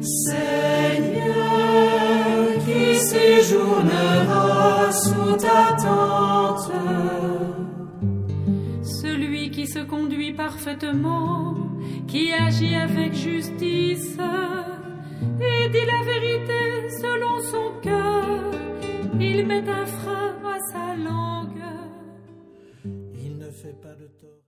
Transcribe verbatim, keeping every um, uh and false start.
Seigneur, qui séjournera sous ta tente? Celui qui se conduit parfaitement, qui agit avec justice et dit la vérité selon son cœur. Il met un frein à sa langue. Il ne fait pas de tort.